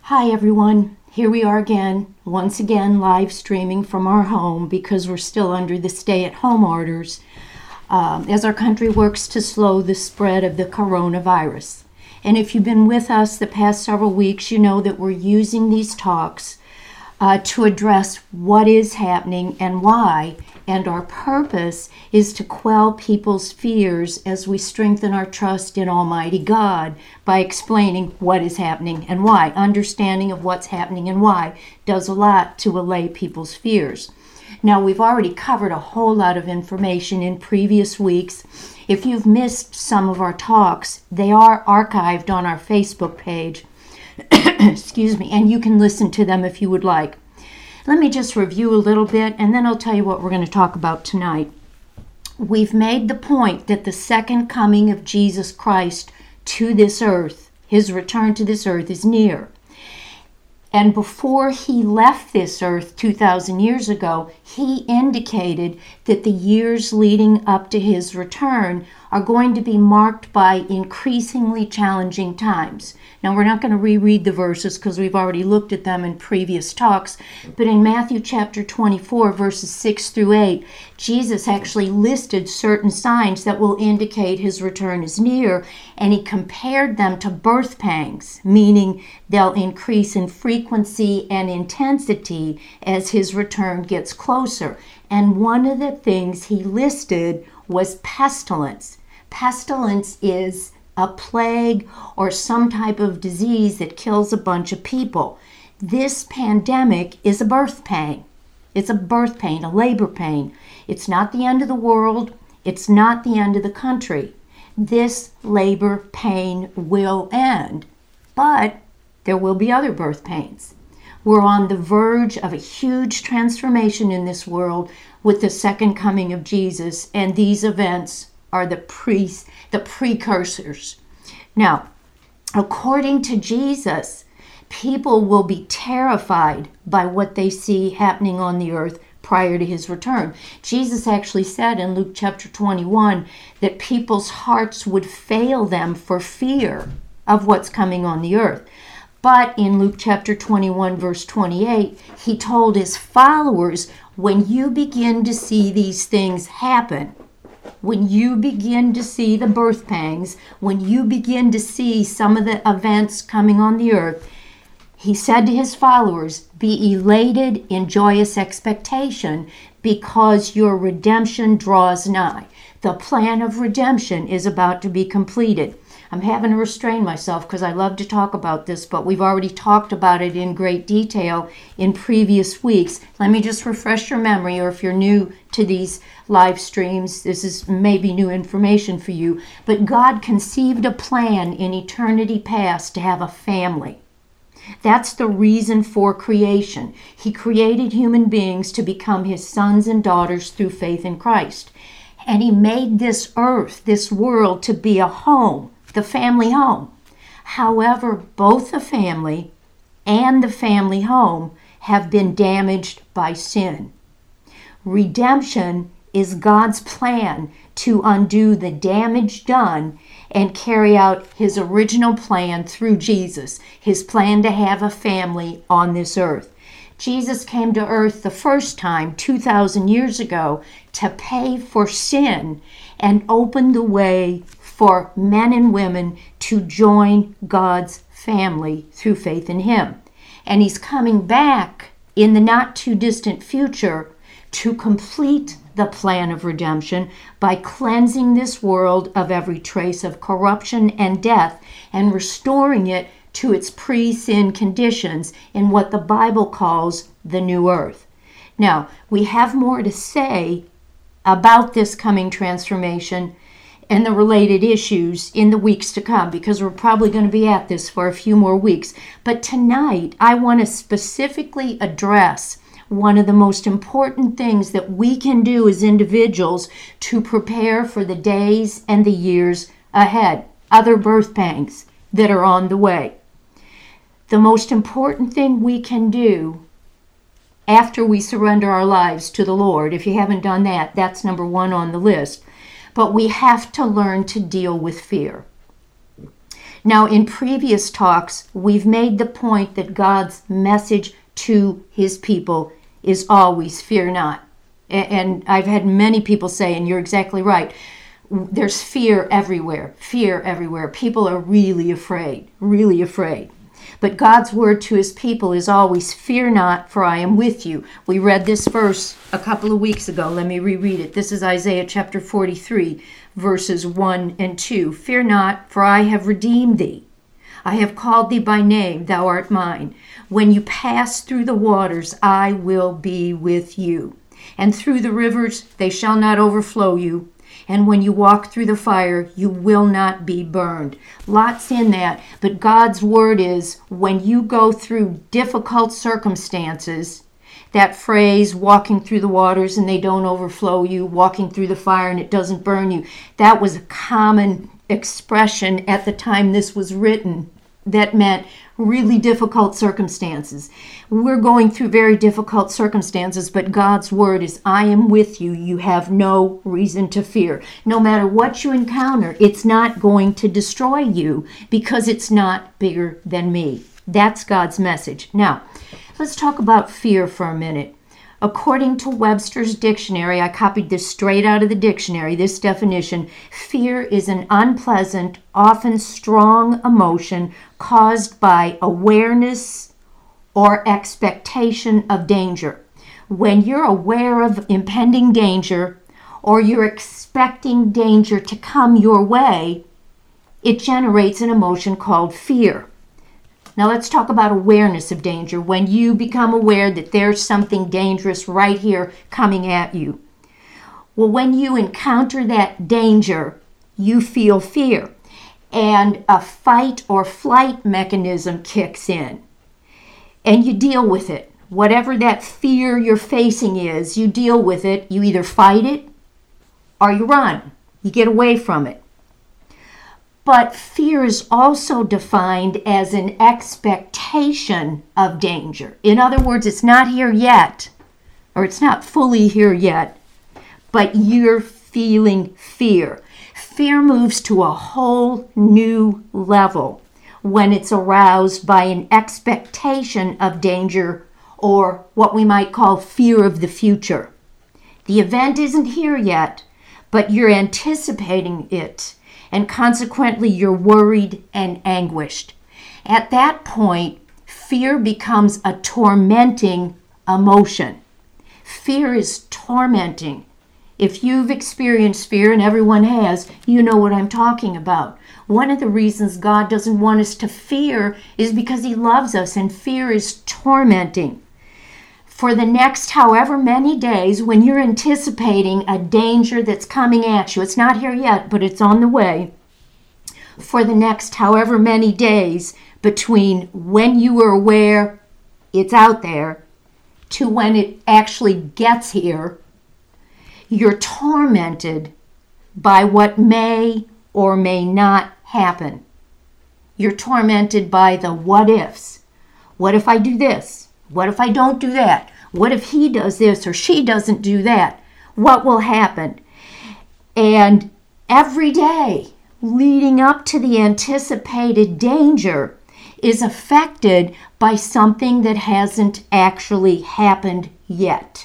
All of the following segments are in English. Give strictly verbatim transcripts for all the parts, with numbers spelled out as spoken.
Hi everyone, here we are again, once again live streaming from our home because we're still under the stay-at-home orders um, as our country works to slow the spread of the coronavirus. And if you've been with us the past several weeks, you know that we're using these talks uh, to address what is happening and why, and our purpose is to quell people's fears as we strengthen our trust in Almighty God by explaining what is happening and why. Understanding of what's happening and why does a lot to allay people's fears. Now, we've already covered a whole lot of information in previous weeks. If you've missed some of our talks, they are archived on our Facebook page. Excuse me, and you can listen to them if you would like. Let me just review a little bit, and then I'll tell you what we're going to talk about tonight. We've made the point that the second coming of Jesus Christ to this earth, his return to this earth, is near. And before he left this earth two thousand years ago, he indicated that the years leading up to his return are going to be marked by increasingly challenging times. Now, we're not going to reread the verses because we've already looked at them in previous talks, but in Matthew chapter twenty-four, verses six through eight, Jesus actually listed certain signs that will indicate his return is near, and he compared them to birth pangs, meaning they'll increase in frequency and intensity as his return gets closer. And one of the things he listed was pestilence. Pestilence is a plague or some type of disease that kills a bunch of people. This pandemic is a birth pain. It's a birth pain, a labor pain. It's not the end of the world. It's not the end of the country. This labor pain will end, but there will be other birth pains. We're on the verge of a huge transformation in this world with the second coming of Jesus, and these events are the pre the precursors. Now, according to Jesus, people will be terrified by what they see happening on the earth prior to his return. Jesus actually said in Luke chapter twenty-one that people's hearts would fail them for fear of what's coming on the earth. But in Luke chapter twenty-one, verse twenty-eight, he told his followers, when you begin to see these things happen, when you begin to see the birth pangs, when you begin to see some of the events coming on the earth, he said to his followers, be elated in joyous expectation because your redemption draws nigh. The plan of redemption is about to be completed. I'm having to restrain myself because I love to talk about this, but we've already talked about it in great detail in previous weeks. Let me just refresh your memory, or if you're new to these live streams, this is maybe new information for you. But God conceived a plan in eternity past to have a family. That's the reason for creation. He created human beings to become his sons and daughters through faith in Christ. And he made this earth, this world, to be a home, the family home. However, both the family and the family home have been damaged by sin. Redemption is God's plan to undo the damage done and carry out his original plan through Jesus, his plan to have a family on this earth. Jesus came to earth the first time two thousand years ago to pay for sin and open the way for men and women to join God's family through faith in him. And he's coming back in the not too distant future to complete the plan of redemption by cleansing this world of every trace of corruption and death and restoring it to its pre-sin conditions in what the Bible calls the new earth. Now, we have more to say about this coming transformation and the related issues in the weeks to come, because we're probably going to be at this for a few more weeks. But tonight, I want to specifically address one of the most important things that we can do as individuals to prepare for the days and the years ahead, other birth pangs that are on the way. The most important thing we can do after we surrender our lives to the Lord, if you haven't done that, that's number one on the list. But we have to learn to deal with fear. Now, in previous talks, we've made the point that God's message to his people is always fear not. And I've had many people say, and you're exactly right, there's fear everywhere, fear everywhere. People are really afraid, really afraid. But God's word to his people is always, fear not, for I am with you. We read this verse a couple of weeks ago. Let me reread it. This is Isaiah chapter forty-three, verses one and two. Fear not, for I have redeemed thee. I have called thee by name, thou art mine. When you pass through the waters, I will be with you. And through the rivers, they shall not overflow you. And when you walk through the fire, you will not be burned. Lots in that, but God's word is, when you go through difficult circumstances, that phrase, walking through the waters and they don't overflow you, walking through the fire and it doesn't burn you, that was a common expression at the time this was written. That meant really difficult circumstances. We're going through very difficult circumstances, but God's word is, I am with you. You have no reason to fear. No matter what you encounter, it's not going to destroy you because it's not bigger than me. That's God's message. Now, let's talk about fear for a minute. According to Webster's dictionary, I copied this straight out of the dictionary, this definition: fear is an unpleasant, often strong emotion caused by awareness or expectation of danger. When you're aware of impending danger or you're expecting danger to come your way, it generates an emotion called fear. Now let's talk about awareness of danger. When you become aware that there's something dangerous right here coming at you. Well, when you encounter that danger, you feel fear. And a fight or flight mechanism kicks in. And you deal with it. Whatever that fear you're facing is, you deal with it. You either fight it or you run. You get away from it. But fear is also defined as an expectation of danger. In other words, it's not here yet, or it's not fully here yet, but you're feeling fear. Fear moves to a whole new level when it's aroused by an expectation of danger, or what we might call fear of the future. The event isn't here yet, but you're anticipating it. And consequently, you're worried and anguished. At that point, fear becomes a tormenting emotion. Fear is tormenting. If you've experienced fear, and everyone has, you know what I'm talking about. One of the reasons God doesn't want us to fear is because he loves us, and fear is tormenting. For the next however many days, when you're anticipating a danger that's coming at you, it's not here yet, but it's on the way. For the next however many days, between when you were aware it's out there to when it actually gets here, you're tormented by what may or may not happen. You're tormented by the what ifs. What if I do this? What if I don't do that? What if he does this or she doesn't do that? What will happen? And every day leading up to the anticipated danger is affected by something that hasn't actually happened yet.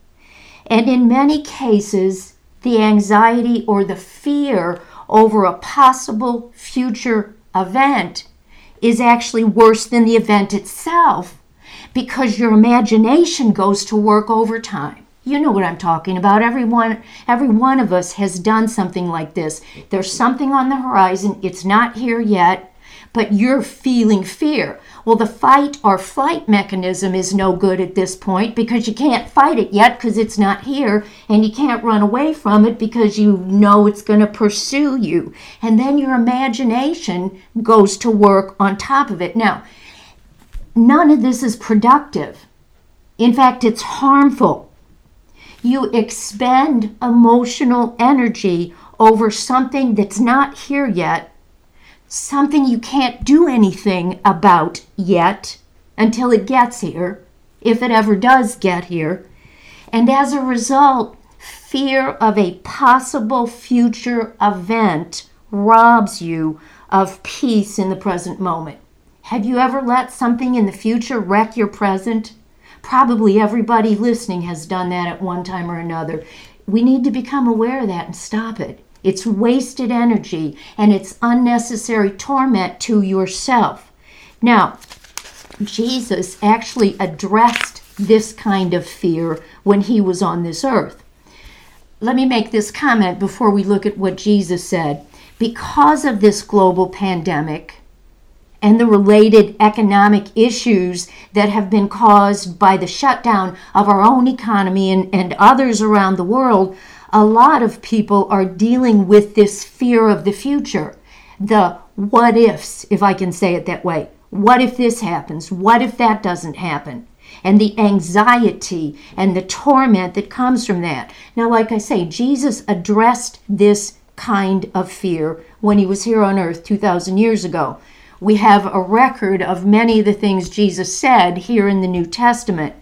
And in many cases, the anxiety or the fear over a possible future event is actually worse than the event itself, because your imagination goes to work overtime. You know what I'm talking about. Everyone, every one of us has done something like this. There's something on the horizon. It's not here yet, but you're feeling fear. Well, the fight or flight mechanism is no good at this point because you can't fight it yet because it's not here, and you can't run away from it because you know it's going to pursue you. And then your imagination goes to work on top of it. Now, none of this is productive. In fact, it's harmful. You expend emotional energy over something that's not here yet, something you can't do anything about yet until it gets here, if it ever does get here. And as a result, fear of a possible future event robs you of peace in the present moment. Have you ever let something in the future wreck your present? Probably everybody listening has done that at one time or another. We need to become aware of that and stop it. It's wasted energy and it's unnecessary torment to yourself. Now, Jesus actually addressed this kind of fear when he was on this earth. Let me make this comment before we look at what Jesus said. Because of this global pandemic and the related economic issues that have been caused by the shutdown of our own economy and, and others around the world, a lot of people are dealing with this fear of the future. The what ifs, if I can say it that way. What if this happens? What if that doesn't happen? And the anxiety and the torment that comes from that. Now, like I say, Jesus addressed this kind of fear when he was here on earth two thousand years ago. We have a record of many of the things Jesus said here in the New Testament.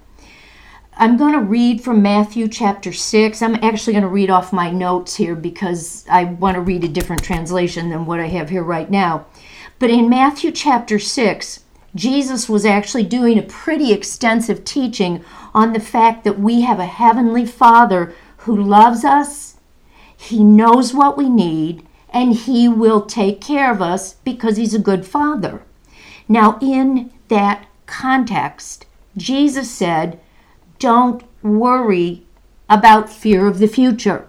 I'm going to read from Matthew chapter six. I'm actually going to read off my notes here because I want to read a different translation than what I have here right now. But in Matthew chapter six, Jesus was actually doing a pretty extensive teaching on the fact that we have a heavenly Father who loves us, he knows what we need, and he will take care of us because he's a good father. Now, in that context, Jesus said, don't worry about fear of the future.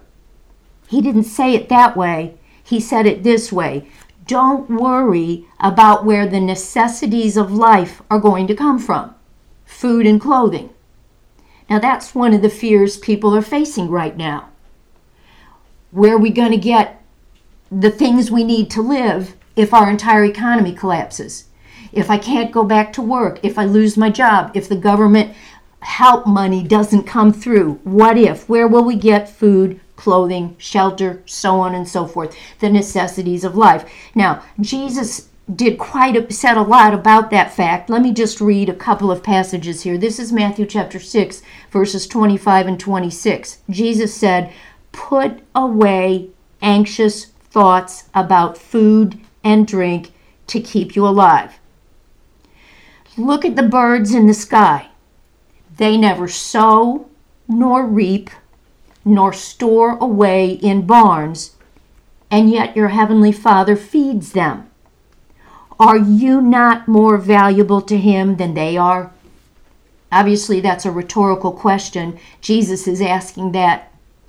He didn't say it that way. He said it this way. Don't worry about where the necessities of life are going to come from. Food and clothing. Now, that's one of the fears people are facing right now. Where are we going to get the things we need to live if our entire economy collapses? If I can't go back to work, if I lose my job, if the government help money doesn't come through, what if? Where will we get food, clothing, shelter, so on and so forth, the necessities of life? Now, Jesus did quite a, said a lot about that fact. Let me just read a couple of passages here. This is Matthew chapter six, verses twenty-five and twenty-six. Jesus said, put away anxious thoughts about food and drink to keep you alive. Look at the birds in the sky. They never sow, nor reap, nor store away in barns, and yet your heavenly Father feeds them. Are you not more valuable to him than they are? Obviously, that's a rhetorical question. Jesus is asking that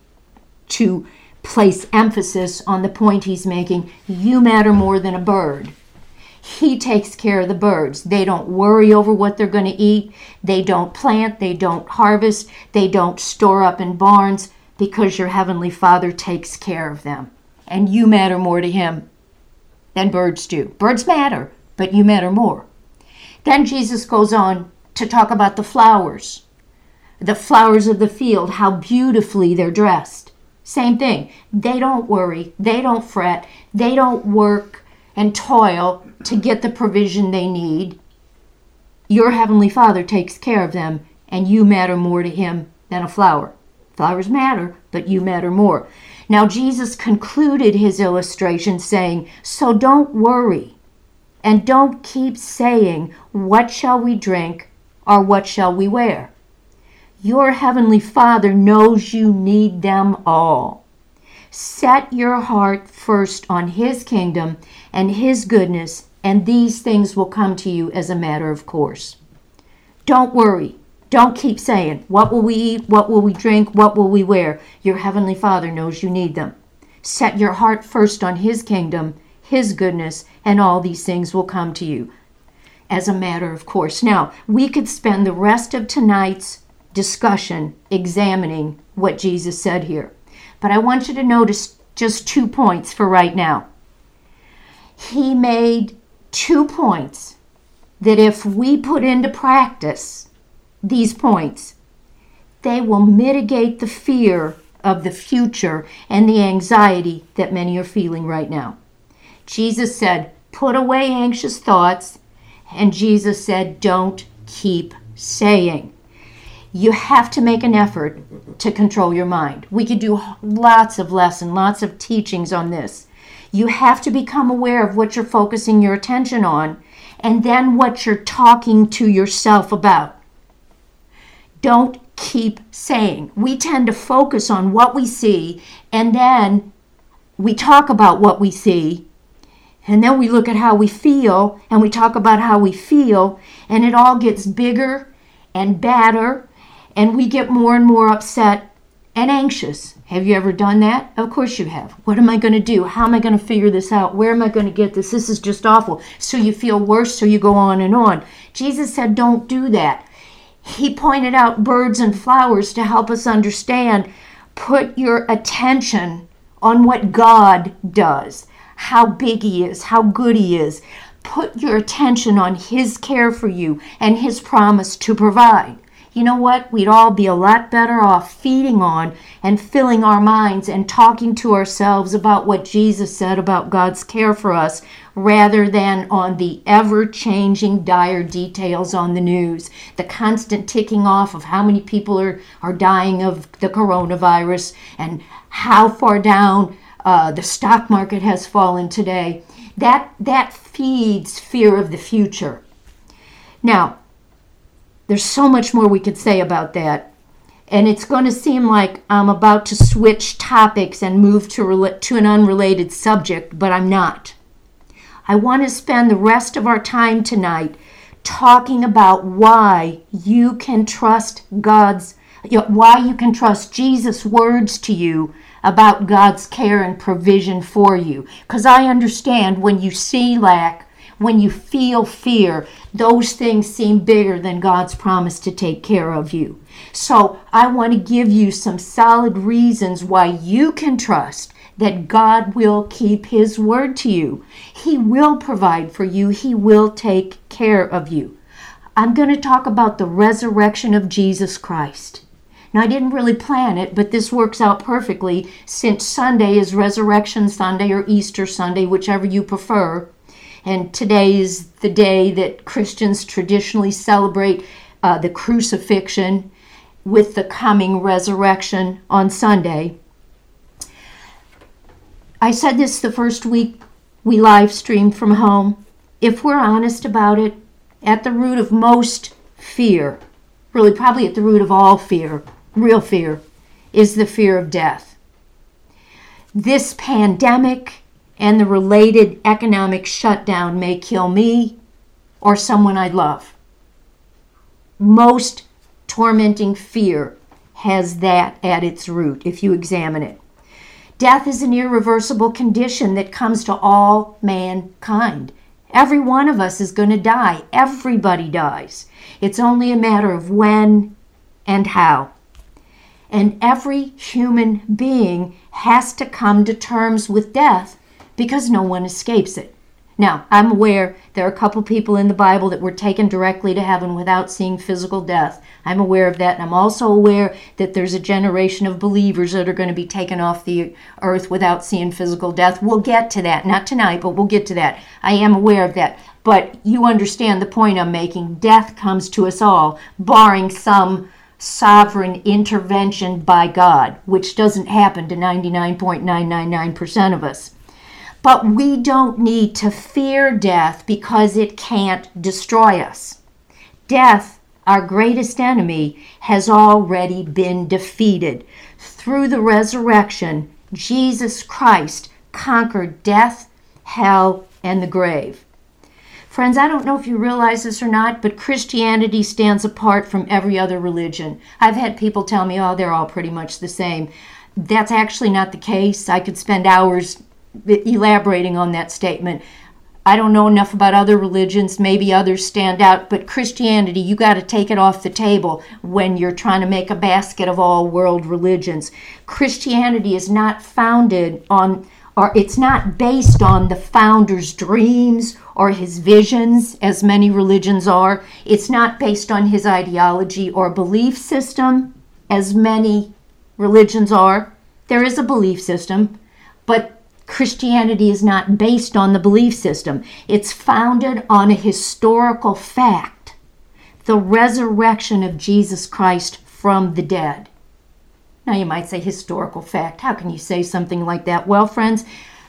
to place emphasis on the point he's making. You matter more than a bird. He takes care of the birds. They don't worry over what they're going to eat. They don't plant. They don't harvest. They don't store up in barns because your heavenly Father takes care of them. And you matter more to him than birds do. Birds matter, but you matter more. Then Jesus goes on to talk about the flowers. The flowers of the field, how beautifully they're dressed. Same thing. They don't worry. They don't fret. They don't work and toil to get the provision they need. Your heavenly Father takes care of them, and you matter more to him than a flower. Flowers matter, but you matter more. Now, Jesus concluded his illustration saying, so don't worry, and don't keep saying, what shall we drink, or what shall we wear? Your heavenly Father knows you need them all. Set your heart first on his kingdom and his goodness, and these things will come to you as a matter of course. Don't worry. Don't keep saying, what will we eat? What will we drink? What will we wear? Your heavenly Father knows you need them. Set your heart first on his kingdom, his goodness, and all these things will come to you as a matter of course. Now, we could spend the rest of tonight's discussion examining what Jesus said here. But I want you to notice just two points for right now. He made two points that if we put into practice these points, they will mitigate the fear of the future and the anxiety that many are feeling right now. Jesus said, put away anxious thoughts, and Jesus said, don't keep saying. You have to make an effort to control your mind. We could do lots of lessons, lots of teachings on this. You have to become aware of what you're focusing your attention on and then what you're talking to yourself about. Don't keep saying. We tend to focus on what we see, and then we talk about what we see, and then we look at how we feel, and we talk about how we feel, and it all gets bigger and badder, and we get more and more upset and anxious. Have you ever done that? Of course you have. What am I going to do? How am I going to figure this out? Where am I going to get this? This is just awful. So you feel worse, so you go on and on. Jesus said, don't do that. He pointed out birds and flowers to help us understand. Put your attention on what God does, how big He is, how good He is. Put your attention on His care for you and His promise to provide. You know what? We'd all be a lot better off feeding on and filling our minds and talking to ourselves about what Jesus said about God's care for us rather than on the ever-changing dire details on the news, the constant ticking off of how many people are, are dying of the coronavirus and how far down uh, the stock market has fallen today. That, that feeds fear of the future. Now, there's so much more we could say about that. And it's going to seem like I'm about to switch topics and move to, rela- to an unrelated subject, but I'm not. I want to spend the rest of our time tonight talking about why you can trust God's, you know, why you can trust Jesus' words to you about God's care and provision for you. Because I understand when you see lack, when you feel fear, those things seem bigger than God's promise to take care of you. So I want to give you some solid reasons why you can trust that God will keep His word to you. He will provide for you. He will take care of you. I'm going to talk about the resurrection of Jesus Christ. Now, I didn't really plan it, but this works out perfectly since Sunday is Resurrection Sunday or Easter Sunday, whichever you prefer. And today is the day that Christians traditionally celebrate uh, the crucifixion with the coming resurrection on Sunday. I said this the first week we live streamed from home. If we're honest about it, at the root of most fear, really probably at the root of all fear, real fear, is the fear of death. This pandemic and the related economic shutdown may kill me or someone I love. Most tormenting fear has that at its root, if you examine it. Death is an irreversible condition that comes to all mankind. Every one of us is going to die. Everybody dies. It's only a matter of when and how. And every human being has to come to terms with death because no one escapes it. Now, I'm aware there are a couple people in the Bible that were taken directly to heaven without seeing physical death. I'm aware of that, and I'm also aware that there's a generation of believers that are going to be taken off the earth without seeing physical death. We'll get to that. Not tonight, but we'll get to that. I am aware of that. But you understand the point I'm making. Death comes to us all, barring some sovereign intervention by God, which doesn't happen to ninety-nine point nine nine nine percent of us. But we don't need to fear death because it can't destroy us. Death, our greatest enemy, has already been defeated. Through the resurrection, Jesus Christ conquered death, hell, and the grave. Friends, I don't know if you realize this or not, but Christianity stands apart from every other religion. I've had people tell me, oh, they're all pretty much the same. That's actually not the case. I could spend hours elaborating on that statement. I don't know enough about other religions. Maybe others stand out, but Christianity, you got to take it off the table when you're trying to make a basket of all world religions. Christianity is not founded on, or it's not based on the founder's dreams or his visions, as many religions are. It's not based on his ideology or belief system, as many religions are. There is a belief system, but Christianity is not based on the belief system. It's founded on a historical fact, the resurrection of Jesus Christ from the dead. Now you might say historical fact. How can you say something like that? Well, friends,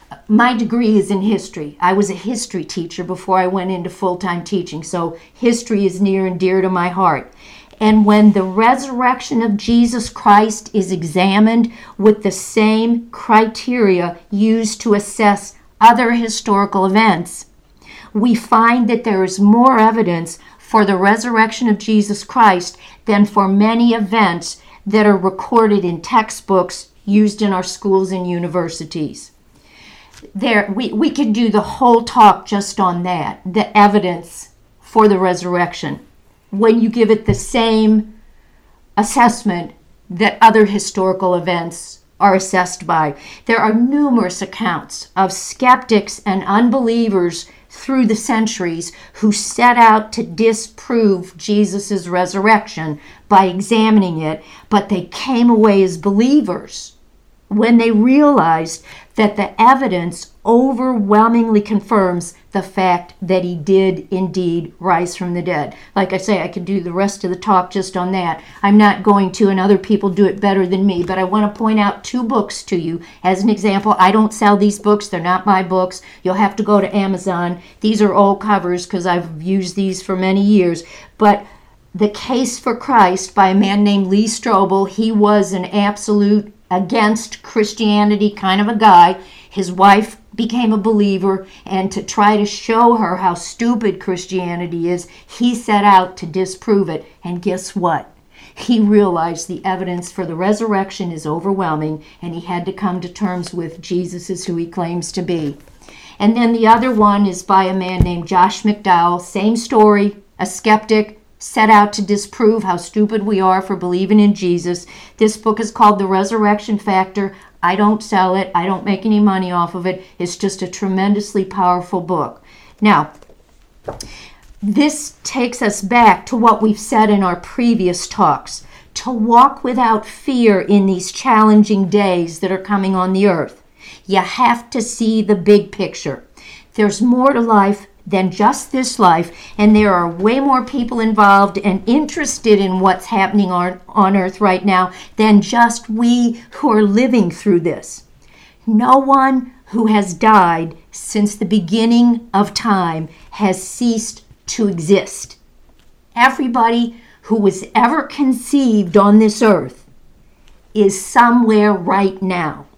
My degree is in history. I was a history teacher before I went into full-time teaching, so history is near and dear to my heart. And when the resurrection of Jesus Christ is examined with the same criteria used to assess other historical events, we find that there is more evidence for the resurrection of Jesus Christ than for many events that are recorded in textbooks used in our schools and universities. There, we, we could do the whole talk just on that, the evidence for the resurrection, when you give it the same assessment that other historical events are assessed by. There are numerous accounts of skeptics and unbelievers through the centuries who set out to disprove Jesus' resurrection by examining it, but they came away as believers when they realized that the evidence overwhelmingly confirms the fact that he did indeed rise from the dead. Like I say, I could do the rest of the talk just on that. I'm not going to, and other people do it better than me, but I want to point out two books to you as an example. I don't sell these books. They're not my books. You'll have to go to Amazon. These are old covers because I've used these for many years. But The Case for Christ by a man named Lee Strobel. He was an absolute against Christianity kind of a guy. His wife became a believer, and to try to show her how stupid Christianity is, he set out to disprove it. And guess what? He realized the evidence for the resurrection is overwhelming, and he had to come to terms with Jesus is who he claims to be. And then the other one is by a man named Josh McDowell. Same story, a skeptic, set out to disprove how stupid we are for believing in Jesus. This book is called The Resurrection Factor. I don't sell it. I don't make any money off of it. It's just a tremendously powerful book. Now, this takes us back to what we've said in our previous talks. To walk without fear in these challenging days that are coming on the earth, you have to see the big picture. There's more to life than just this life, and there are way more people involved and interested in what's happening on, on earth right now than just we who are living through this. No one who has died since the beginning of time has ceased to exist. Everybody who was ever conceived on this earth is somewhere right now.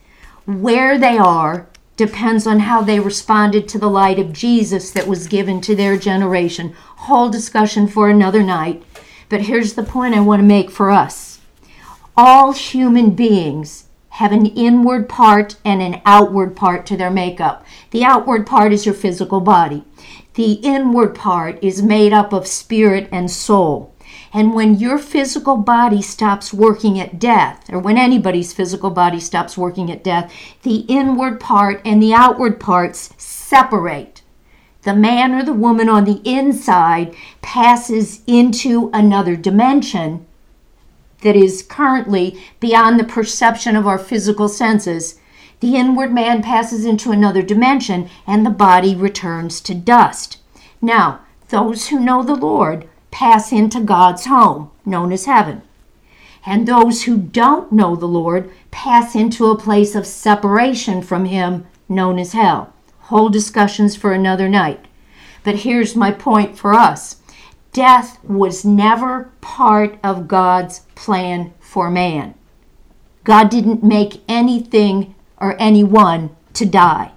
Where they are depends on how they responded to the light of Jesus that was given to their generation. Whole discussion for another night. But here's the point I want to make for us. All human beings have an inward part and an outward part to their makeup. The outward part is your physical body. The inward part is made up of spirit and soul. And when your physical body stops working at death, or when anybody's physical body stops working at death, the inward part and the outward parts separate. The man or the woman on the inside passes into another dimension that is currently beyond the perception of our physical senses. The inward man passes into another dimension, and the body returns to dust. Now, those who know the Lord pass into God's home, known as heaven. And those who don't know the Lord pass into a place of separation from Him, known as hell. Whole discussions for another night. But here's my point for us. Death was never part of God's plan for man. God didn't make anything or anyone to die.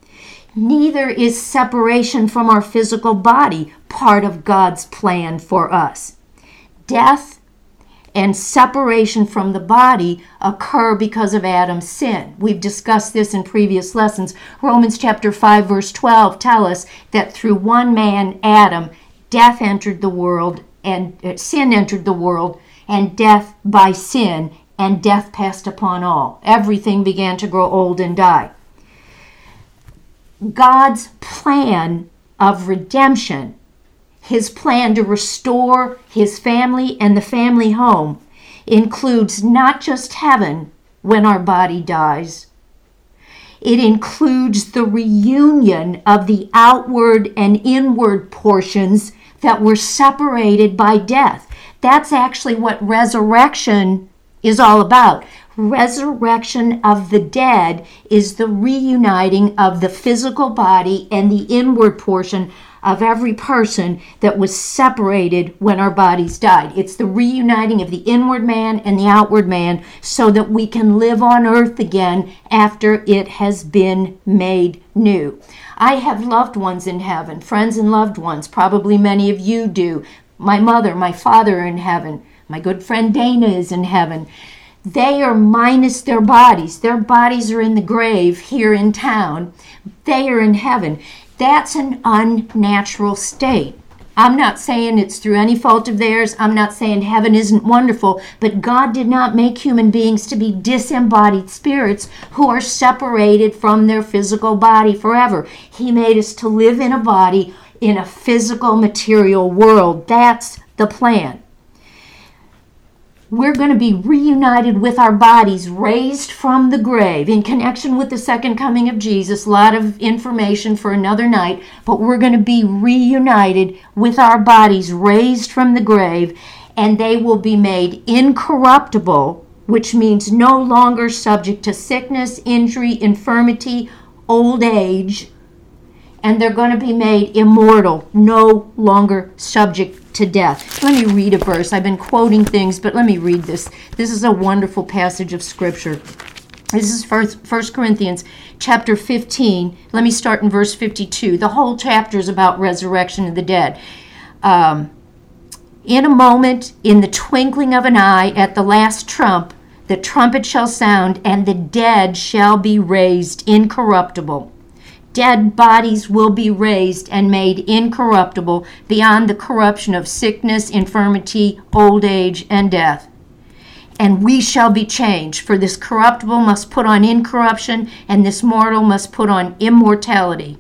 Neither is separation from our physical body part of God's plan for us. Death and separation from the body occur because of Adam's sin. We've discussed this in previous lessons. Romans chapter five verse twelve tell us that through one man, Adam, death entered the world, and uh, sin entered the world, and death by sin, and death passed upon all. Everything began to grow old and die. God's plan of redemption, His plan to restore His family and the family home, includes not just heaven when our body dies. It includes the reunion of the outward and inward portions that were separated by death. That's actually what resurrection is all about. Resurrection of the dead is the reuniting of the physical body and the inward portion of every person that was separated when our bodies died. It's the reuniting of the inward man and the outward man so that we can live on earth again after it has been made new. I have loved ones in heaven, friends and loved ones. Probably many of you do. My mother, my father are in heaven. My good friend Dana is in heaven. They are minus their bodies. Their bodies are in the grave here in town. They are in heaven. That's an unnatural state. I'm not saying it's through any fault of theirs. I'm not saying heaven isn't wonderful, but God did not make human beings to be disembodied spirits who are separated from their physical body forever. He made us to live in a body in a physical material world. That's the plan. We're going to be reunited with our bodies, raised from the grave in connection with the second coming of Jesus. A lot of information for another night, but we're going to be reunited with our bodies, raised from the grave, and they will be made incorruptible, which means no longer subject to sickness, injury, infirmity, old age, and they're going to be made immortal, no longer subject to death. Let me read a verse. I've been quoting things, but let me read this. This is a wonderful passage of Scripture. This is First Corinthians chapter fifteen. Let me start in verse fifty-two. The whole chapter is about resurrection of the dead. Um, in a moment, in the twinkling of an eye, at the last trump, the trumpet shall sound, and the dead shall be raised incorruptible. Dead bodies will be raised and made incorruptible beyond the corruption of sickness, infirmity, old age, and death. And we shall be changed, for this corruptible must put on incorruption, and this mortal must put on immortality.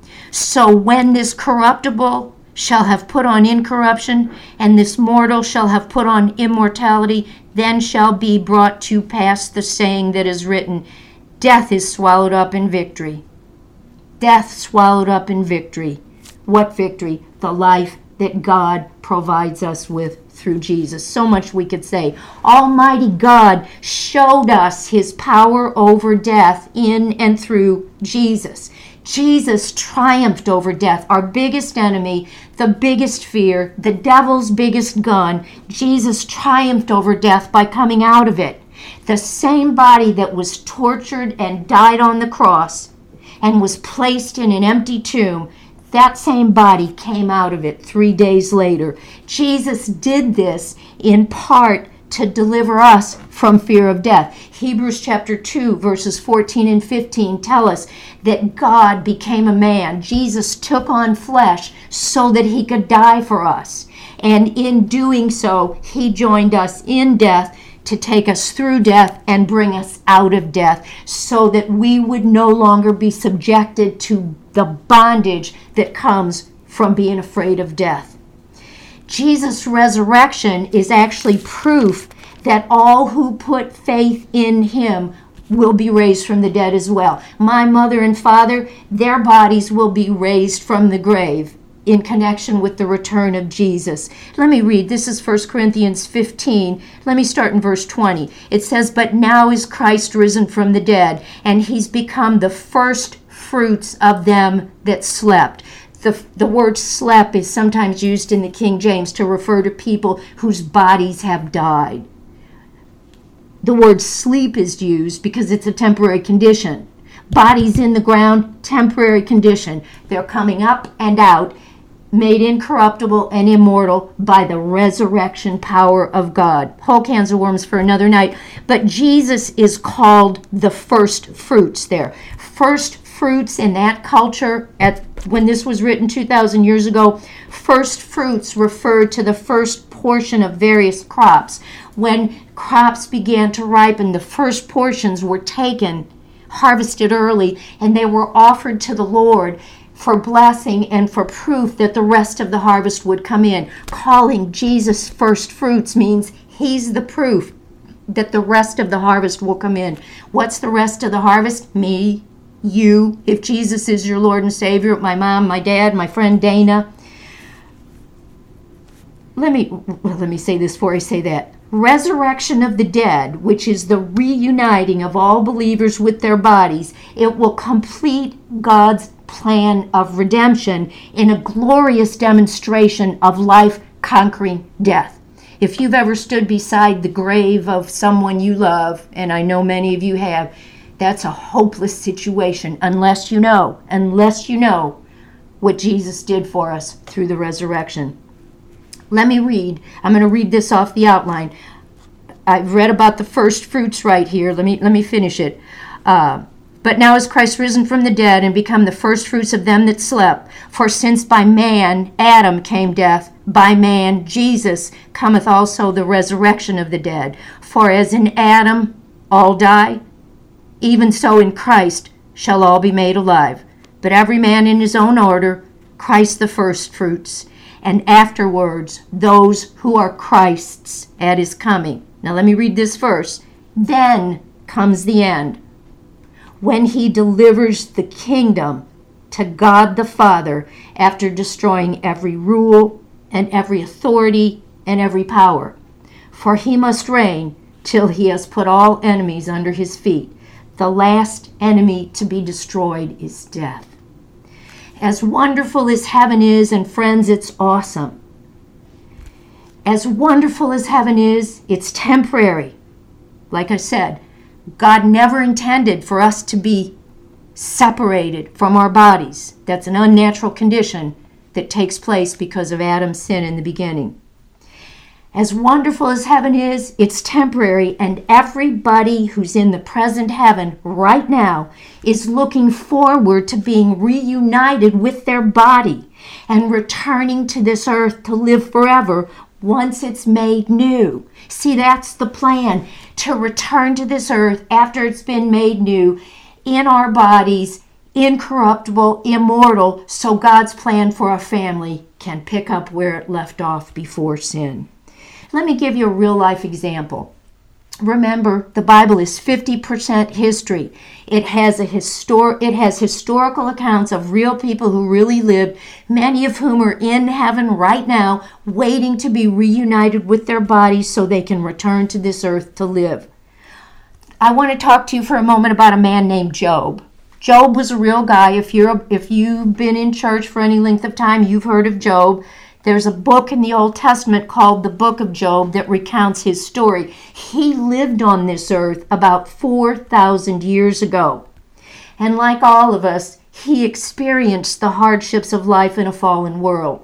So when this corruptible shall have put on incorruption, and this mortal shall have put on immortality, then shall be brought to pass the saying that is written, death is swallowed up in victory. Death swallowed up in victory. What victory? The life that God provides us with through Jesus. So much we could say. Almighty God showed us his power over death in and through Jesus. Jesus triumphed over death, our biggest enemy, the biggest fear, the devil's biggest gun. Jesus triumphed over death by coming out of it. The same body that was tortured and died on the cross and was placed in an empty tomb, that same body came out of it three days later. Jesus did this in part to deliver us from fear of death. Hebrews chapter two, verses fourteen and fifteen tell us that God became a man. Jesus took on flesh so that he could die for us. And in doing so, he joined us in death to take us through death and bring us out of death so that we would no longer be subjected to the bondage that comes from being afraid of death. Jesus' resurrection is actually proof that all who put faith in him will be raised from the dead as well. My mother and father, their bodies will be raised from the grave in connection with the return of Jesus. Let me read. This is First Corinthians fifteen. Let me start in verse twenty. It says, but now is Christ risen from the dead, and he's become the first fruits of them that slept. The, the word slept is sometimes used in the King James to refer to people whose bodies have died. The word sleep is used because it's a temporary condition. Bodies in the ground, temporary condition. They're coming up and out, made incorruptible and immortal by the resurrection power of God. Whole cans of worms for another night. But Jesus is called the first fruits there. First fruits in that culture, at when this was written two thousand years ago, first fruits referred to the first portion of various crops. When crops began to ripen, the first portions were taken, harvested early, and they were offered to the Lord for blessing and for proof that the rest of the harvest would come in. Calling Jesus first fruits means he's the proof that the rest of the harvest will come in. What's the rest of the harvest? Me, you, if Jesus is your Lord and Savior, my mom, my dad, my friend Dana. let me well, let me say this before I say that. Resurrection of the dead, which is the reuniting of all believers with their bodies, it will complete God's plan of redemption in a glorious demonstration of life conquering death. If you've ever stood beside the grave of someone you love, and I know many of you have, that's a hopeless situation unless you know, unless you know what Jesus did for us through the resurrection. Let me read. I'm going to read this off the outline. I've read about the first fruits right here. Let me let me finish it. Uh, but now is Christ risen from the dead and become the first fruits of them that slept. For since by man Adam came death, by man Jesus cometh also the resurrection of the dead. For as in Adam all die, even so in Christ shall all be made alive. But every man in his own order, Christ the first fruits, and afterwards those who are Christ's at his coming. Now let me read this verse. Then comes the end, when he delivers the kingdom to God the Father after destroying every rule and every authority and every power. For he must reign till he has put all enemies under his feet. The last enemy to be destroyed is death. As wonderful as heaven is, and friends, it's awesome. As wonderful as heaven is, it's temporary. Like I said, God never intended for us to be separated from our bodies. That's an unnatural condition that takes place because of Adam's sin in the beginning. As wonderful as heaven is, it's temporary, and everybody who's in the present heaven right now is looking forward to being reunited with their body and returning to this earth to live forever once it's made new. See, that's the plan, to return to this earth after it's been made new in our bodies, incorruptible, immortal, so God's plan for our family can pick up where it left off before sin. Let me give you a real life example. Remember, the Bible is fifty percent history. It has a histor- it has historical accounts of real people who really lived, many of whom are in heaven right now, waiting to be reunited with their bodies so they can return to this earth to live. I want to talk to you for a moment about a man named Job. Job was a real guy. If you're if you've been in church for any length of time, you've heard of Job. There's a book in the Old Testament called the Book of Job that recounts his story. He lived on this earth about four thousand years ago. And like all of us, he experienced the hardships of life in a fallen world.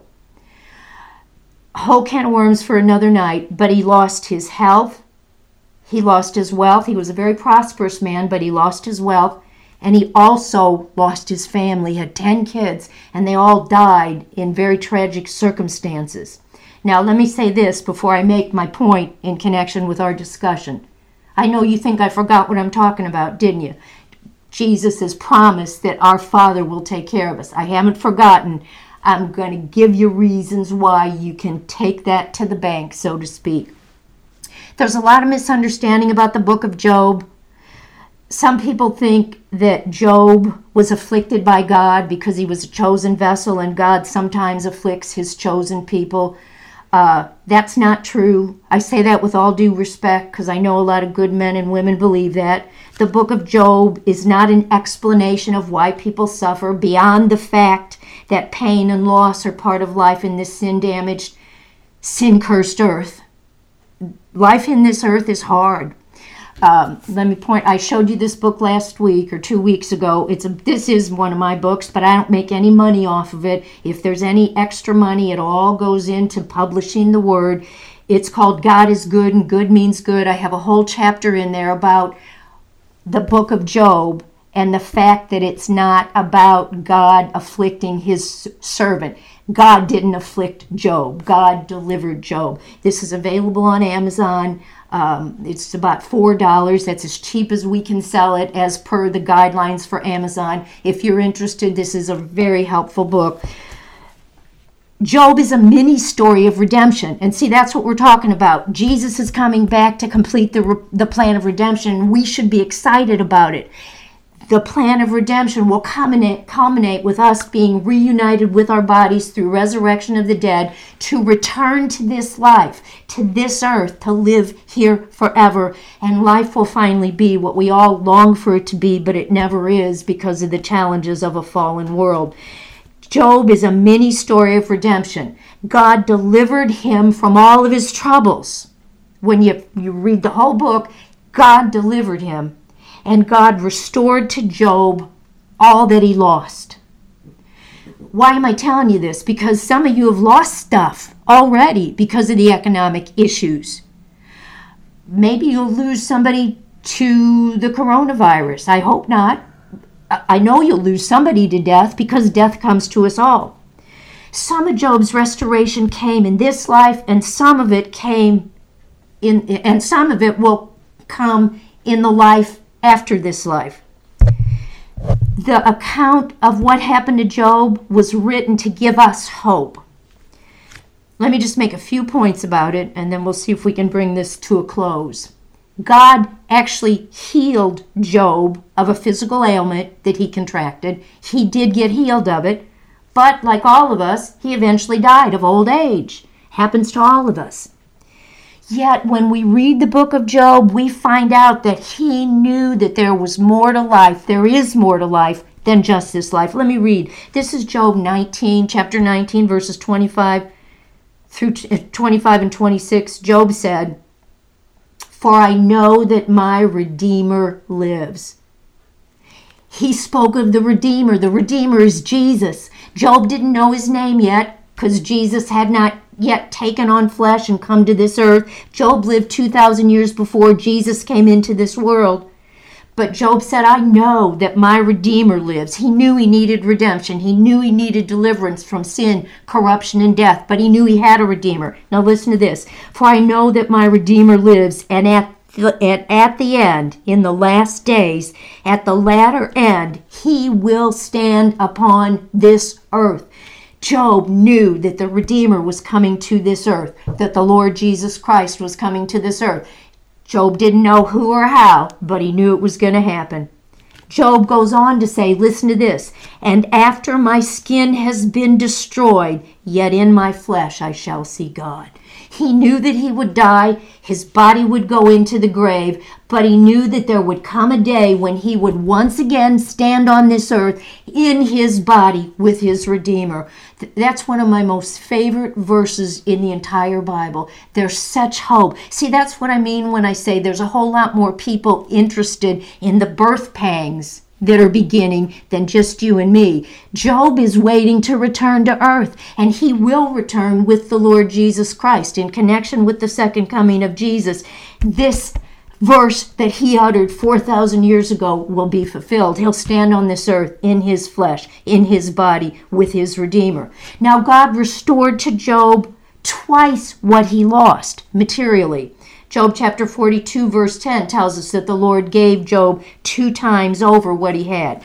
Whole can of worms for another night, but he lost his health. He lost his wealth. He was a very prosperous man, but he lost his wealth. And he also lost his family, had ten kids, and they all died in very tragic circumstances. Now, let me say this before I make my point in connection with our discussion. I know you think I forgot what I'm talking about, didn't you? Jesus has promised that our Father will take care of us. I haven't forgotten. I'm going to give you reasons why you can take that to the bank, so to speak. There's a lot of misunderstanding about the book of Job. Some people think that Job was afflicted by God because he was a chosen vessel, and God sometimes afflicts his chosen people. Uh, that's not true. I say that with all due respect because I know a lot of good men and women believe that. The book of Job is not an explanation of why people suffer beyond the fact that pain and loss are part of life in this sin-damaged, sin-cursed earth. Life in this earth is hard. Um, let me point, I showed you this book last week or two weeks ago. It's a, this is one of my books, but I don't make any money off of it. If there's any extra money, it all goes into publishing the word. It's called God is Good, and good means good. I have a whole chapter in there about the book of Job and the fact that it's not about God afflicting his servant. God didn't afflict Job. God delivered Job. This is available on Amazon. Um, it's about four dollars. That's as cheap as we can sell it as per the guidelines for Amazon. If you're interested, this is a very helpful book. Job is a mini story of redemption. And see, that's what we're talking about. Jesus is coming back to complete the, the plan of redemption. We should be excited about it. The plan of redemption will culminate, culminate with us being reunited with our bodies through resurrection of the dead to return to this life, to this earth, to live here forever. And life will finally be what we all long for it to be, but it never is because of the challenges of a fallen world. Job is a mini story of redemption. God delivered him from all of his troubles. When you, you read the whole book, God delivered him. And God restored to Job all that he lost. Why am I telling you this? Because some of you have lost stuff already because of the economic issues. Maybe you'll lose somebody to the coronavirus. I hope not. I know you'll lose somebody to death because death comes to us all. Some of Job's restoration came in this life, and some of it came in, and some of it will come in the life after this life. The account of what happened to Job was written to give us hope. Let me just make a few points about it, and then we'll see if we can bring this to a close. God actually healed Job of a physical ailment that he contracted. He did get healed of it, but like all of us, he eventually died of old age. Happens to all of us. Yet when we read the book of Job, we find out that he knew that there was more to life. There is more to life than just this life. Let me read. This is Job nineteen, chapter nineteen, verses twenty-five through twenty-five and twenty-six. Job said, "For I know that my Redeemer lives." He spoke of the Redeemer. The Redeemer is Jesus. Job didn't know his name yet because Jesus had not yet taken on flesh and come to this earth. Job lived two thousand years before Jesus came into this world. But Job said, I know that my Redeemer lives. He knew he needed redemption. He knew he needed deliverance from sin, corruption, and death. But he knew he had a Redeemer. Now listen to this. For I know that my Redeemer lives, and at the, at, at the end, in the last days, at the latter end, he will stand upon this earth. Job knew that the Redeemer was coming to this earth, that the Lord Jesus Christ was coming to this earth. Job didn't know who or how, but he knew it was going to happen. Job goes on to say, listen to this, and after my skin has been destroyed, yet in my flesh I shall see God. He knew that he would die, his body would go into the grave, but he knew that there would come a day when he would once again stand on this earth in his body with his Redeemer. That's one of my most favorite verses in the entire Bible. There's such hope. See, that's what I mean when I say there's a whole lot more people interested in the birth pangs that are beginning than just you and me. Job is waiting to return to earth, and he will return with the Lord Jesus Christ in connection with the second coming of Jesus. This verse that he uttered four thousand years ago will be fulfilled. He'll stand on this earth in his flesh, in his body, with his Redeemer. Now, God restored to Job twice what he lost materially. Job chapter forty-two, verse ten tells us that the Lord gave Job two times over what he had.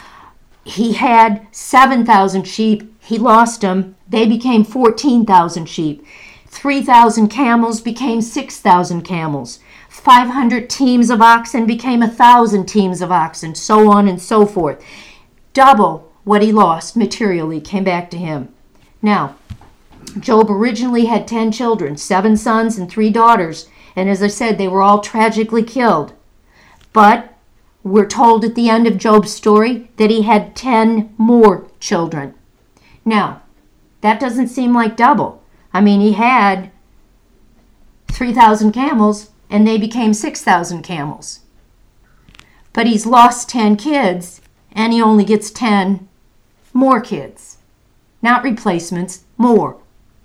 He had seven thousand sheep. He lost them. They became fourteen thousand sheep. three thousand camels became six thousand camels. five hundred teams of oxen became one thousand teams of oxen, so on and so forth. Double what he lost materially came back to him. Now, Job originally had ten children, seven sons and three daughters. And as I said, they were all tragically killed. But we're told at the end of Job's story that he had ten more children. Now, that doesn't seem like double. I mean, he had three thousand camels, and they became six thousand camels. But he's lost ten kids, and he only gets ten more kids. Not replacements, more.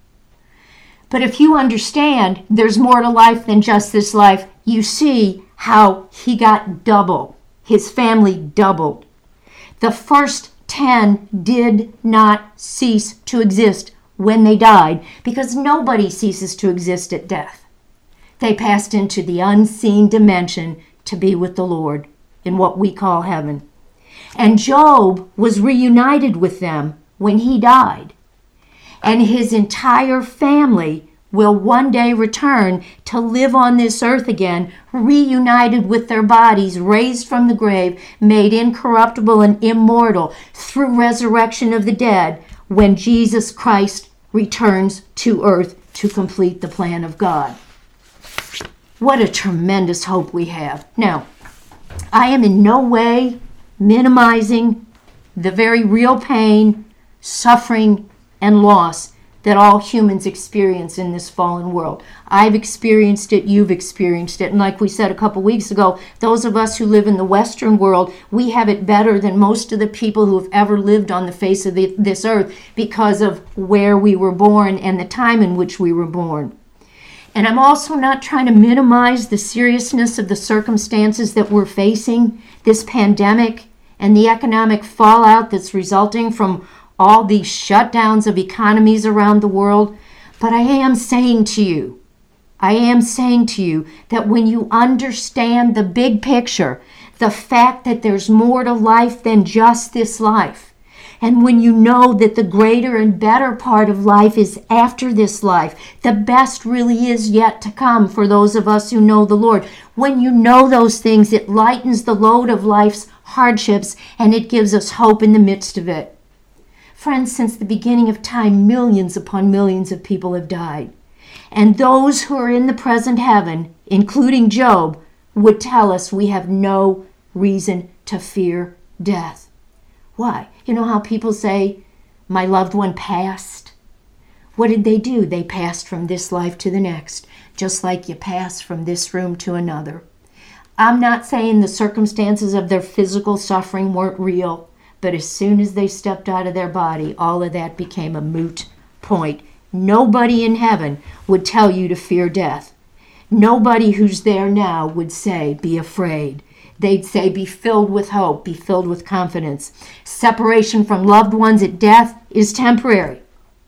But if you understand there's more to life than just this life, you see how he got double. His family doubled. The first ten did not cease to exist when they died, because nobody ceases to exist at death. They passed into the unseen dimension to be with the Lord in what we call heaven. And Job was reunited with them when he died. And his entire family will one day return to live on this earth again, reunited with their bodies, raised from the grave, made incorruptible and immortal through resurrection of the dead, when Jesus Christ returns to earth to complete the plan of God. What a tremendous hope we have. Now, I am in no way minimizing the very real pain, suffering, and loss that all humans experience in this fallen world. I've experienced it, you've experienced it, and like we said a couple weeks ago, those of us who live in the Western world, we have it better than most of the people who have ever lived on the face of the, this earth because of where we were born and the time in which we were born. And I'm also not trying to minimize the seriousness of the circumstances that we're facing, this pandemic and the economic fallout that's resulting from all these shutdowns of economies around the world. But I am saying to you, I am saying to you that when you understand the big picture, the fact that there's more to life than just this life, and when you know that the greater and better part of life is after this life, the best really is yet to come for those of us who know the Lord. When you know those things, it lightens the load of life's hardships and it gives us hope in the midst of it. Friends, since the beginning of time, millions upon millions of people have died. And those who are in the present heaven, including Job, would tell us we have no reason to fear death. Why? You know how people say, my loved one passed? What did they do? They passed from this life to the next, just like you pass from this room to another. I'm not saying the circumstances of their physical suffering weren't real, but as soon as they stepped out of their body, all of that became a moot point. Nobody in heaven would tell you to fear death. Nobody who's there now would say, be afraid. They'd say, be filled with hope, be filled with confidence. Separation from loved ones at death is temporary.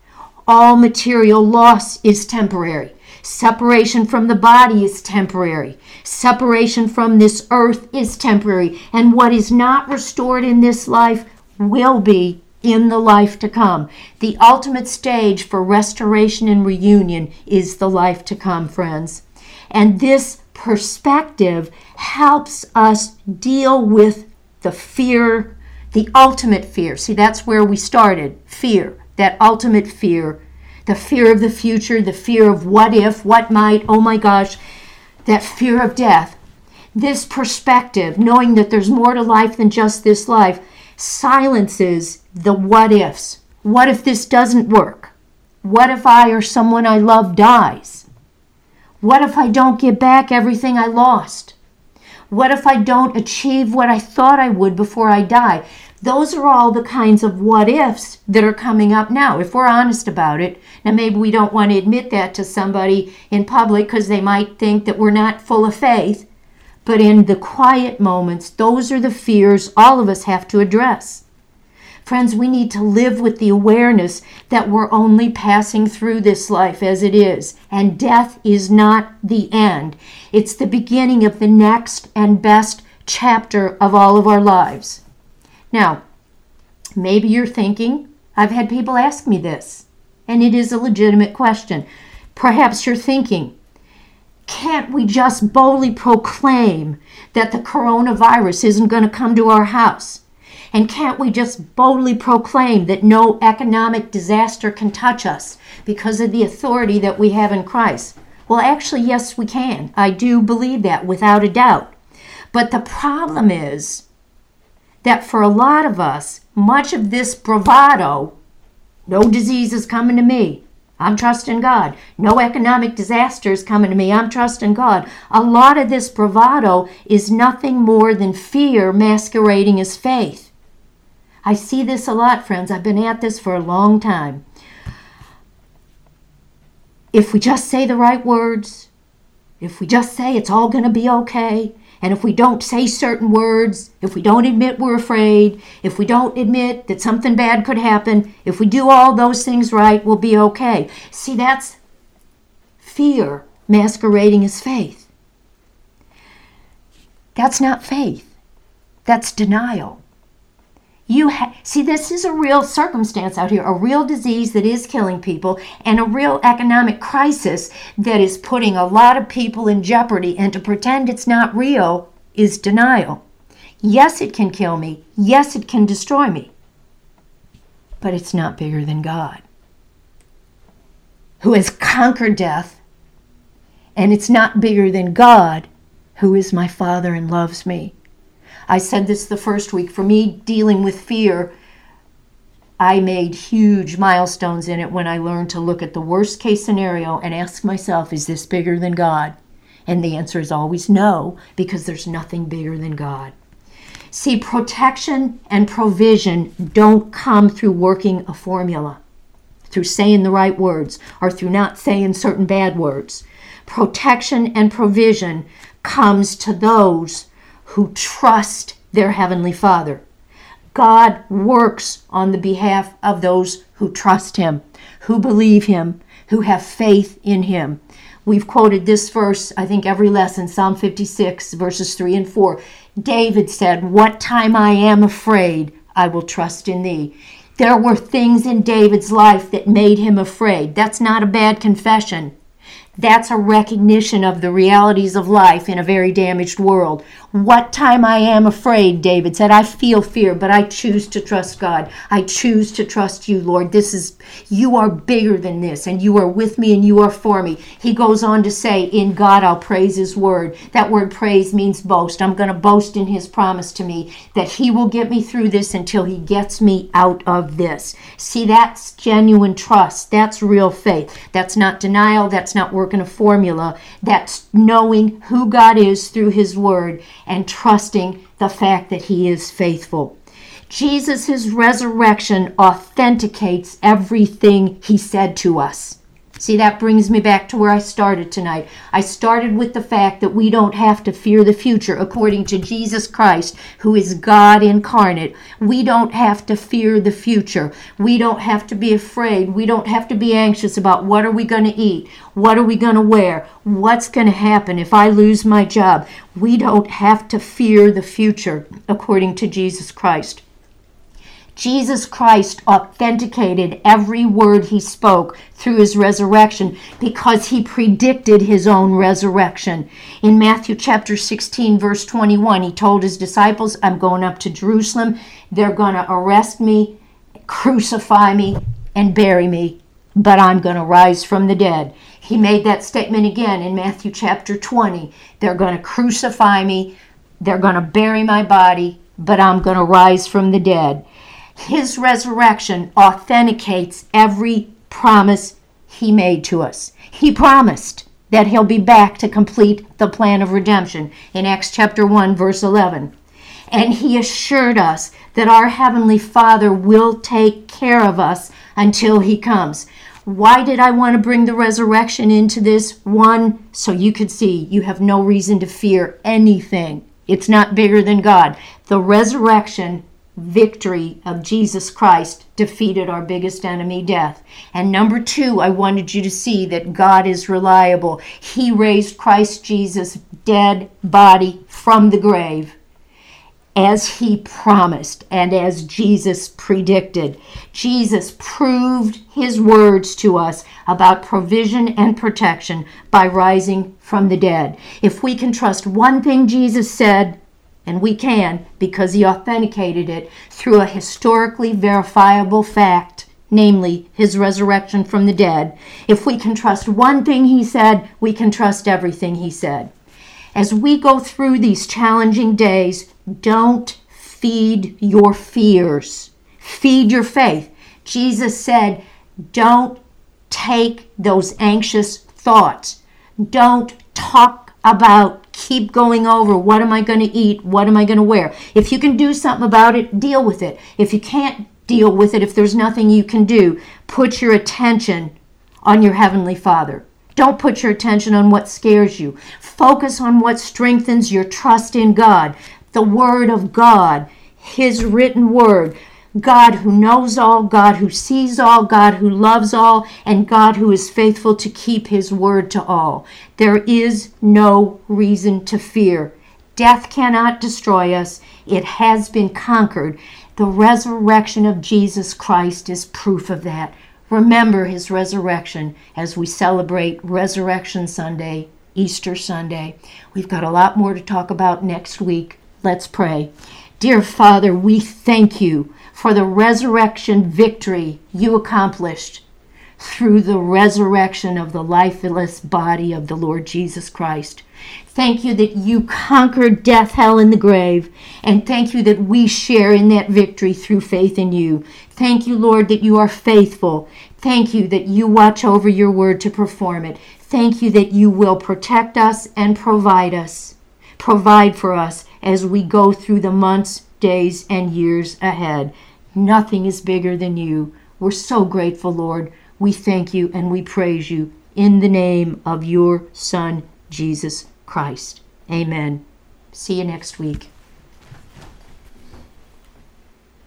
All material loss is temporary. Separation from the body is temporary. Separation from this earth is temporary. And what is not restored in this life will be in the life to come. The ultimate stage for restoration and reunion is the life to come, friends. And this perspective helps us deal with the fear, the ultimate fear. See, that's where we started, fear, that ultimate fear. The fear of the future, the fear of what if, what might, oh my gosh, that fear of death. This perspective, knowing that there's more to life than just this life, silences the what ifs. What if this doesn't work? What if I or someone I love dies? What if I don't get back everything I lost? What if I don't achieve what I thought I would before I die? Those are all the kinds of what ifs that are coming up now, if we're honest about it. Now, maybe we don't want to admit that to somebody in public because they might think that we're not full of faith. But in the quiet moments, those are the fears all of us have to address. Friends, we need to live with the awareness that we're only passing through this life as it is, and death is not the end. It's the beginning of the next and best chapter of all of our lives. Now, maybe you're thinking, I've had people ask me this, and it is a legitimate question. Perhaps you're thinking, can't we just boldly proclaim that the coronavirus isn't going to come to our house? And can't we just boldly proclaim that no economic disaster can touch us because of the authority that we have in Christ? Well, actually, yes, we can. I do believe that without a doubt. But the problem is that for a lot of us, much of this bravado, no disease is coming to me, I'm trusting God. No economic disaster is coming to me, I'm trusting God. A lot of this bravado is nothing more than fear masquerading as faith. I see this a lot, friends. I've been at this for a long time. If we just say the right words, if we just say it's all going to be okay, and if we don't say certain words, if we don't admit we're afraid, if we don't admit that something bad could happen, if we do all those things right, we'll be okay. See, that's fear masquerading as faith. That's not faith. That's denial. You ha- see, this is a real circumstance out here, a real disease that is killing people, and a real economic crisis that is putting a lot of people in jeopardy. And to pretend it's not real is denial. Yes, it can kill me. Yes, it can destroy me. But it's not bigger than God, who has conquered death. And it's not bigger than God, who is my Father and loves me. I said this the first week. For me, dealing with fear, I made huge milestones in it when I learned to look at the worst case scenario and ask myself, is this bigger than God? And the answer is always no, because there's nothing bigger than God. See, protection and provision don't come through working a formula, through saying the right words, or through not saying certain bad words. Protection and provision comes to those who trust their Heavenly Father. God works on the behalf of those who trust Him, who believe Him, who have faith in Him. We've quoted this verse, I think, every lesson, Psalm fifty-six, verses three and four. David said, "What time I am afraid, I will trust in Thee." There were things in David's life that made him afraid. That's not a bad confession. That's a recognition of the realities of life in a very damaged world. What time I am afraid, David said, I feel fear, but I choose to trust God. I choose to trust you, Lord. This is, you are bigger than this, and you are with me and you are for me. He goes on to say, in God I'll praise His word. That word praise means boast. I'm going to boast in His promise to me that He will get me through this until He gets me out of this. See, that's genuine trust. That's real faith. That's not denial. That's not working a formula. That's knowing who God is through His word and trusting the fact that He is faithful. Jesus' resurrection authenticates everything He said to us. See, that brings me back to where I started tonight. I started with the fact that we don't have to fear the future. According to Jesus Christ, who is God incarnate, we don't have to fear the future. We don't have to be afraid. We don't have to be anxious about what are we going to eat? What are we going to wear? What's going to happen if I lose my job? We don't have to fear the future, according to Jesus Christ. Jesus Christ authenticated every word He spoke through His resurrection because He predicted His own resurrection. In Matthew chapter sixteen, verse twenty-one, He told His disciples, I'm going up to Jerusalem. They're going to arrest me, crucify me, and bury me, but I'm going to rise from the dead. He made that statement again in Matthew chapter twenty. They're going to crucify me, they're going to bury my body, but I'm going to rise from the dead. His resurrection authenticates every promise He made to us. He promised that He'll be back to complete the plan of redemption in Acts chapter one, verse eleven. And He assured us that our Heavenly Father will take care of us until He comes. Why did I want to bring the resurrection into this? One, so you could see you have no reason to fear anything. It's not bigger than God. The resurrection victory of Jesus Christ defeated our biggest enemy, death. And number two, I wanted you to see that God is reliable. He raised Christ Jesus' dead body from the grave as He promised and as Jesus predicted. Jesus proved His words to us about provision and protection by rising from the dead. If we can trust one thing Jesus said, and we can, because He authenticated it through a historically verifiable fact, namely His resurrection from the dead. If we can trust one thing He said, we can trust everything He said. As we go through these challenging days, don't feed your fears. Feed your faith. Jesus said, don't take those anxious thoughts. Don't talk about keep going over, what am I going to eat? What am I going to wear? If you can do something about it, deal with it. If you can't deal with it, if there's nothing you can do, put your attention on your Heavenly Father. Don't put your attention on what scares you. Focus on what strengthens your trust in God. The Word of God, His written Word. God who knows all, God who sees all, God who loves all, and God who is faithful to keep His word to all. There is no reason to fear. Death cannot destroy us. It has been conquered. The resurrection of Jesus Christ is proof of that. Remember his resurrection as we celebrate Resurrection Sunday, Easter Sunday. We've got a lot more to talk about next week. Let's pray. Dear Father, we thank you for the resurrection victory you accomplished through the resurrection of the lifeless body of the Lord Jesus Christ. Thank you that you conquered death, hell, and the grave. And thank you that we share in that victory through faith in you. Thank you, Lord, that you are faithful. Thank you that you watch over your word to perform it. Thank you that you will protect us and provide us, provide for us as we go through the months, days, and years ahead. Nothing is bigger than you. We're so grateful, Lord. We thank you and we praise you in the name of your Son, Jesus Christ. Amen. See you next week.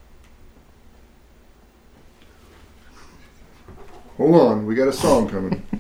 Hold on, we got a song coming.